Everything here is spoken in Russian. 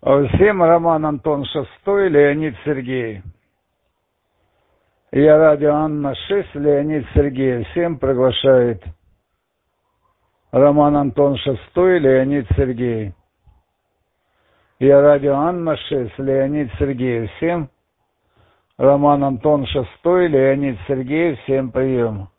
Всем Роман Антон Шестой, Леонид Сергеев. Я радио Анна-6, Леонид Сергеев. Всем приглашает Роман Антон Шестой, Леонид Сергеев. Я радио Анна-6, Леонид Сергеев. Всем Роман Антон Шестой, Леонид Сергеев. Всем прием.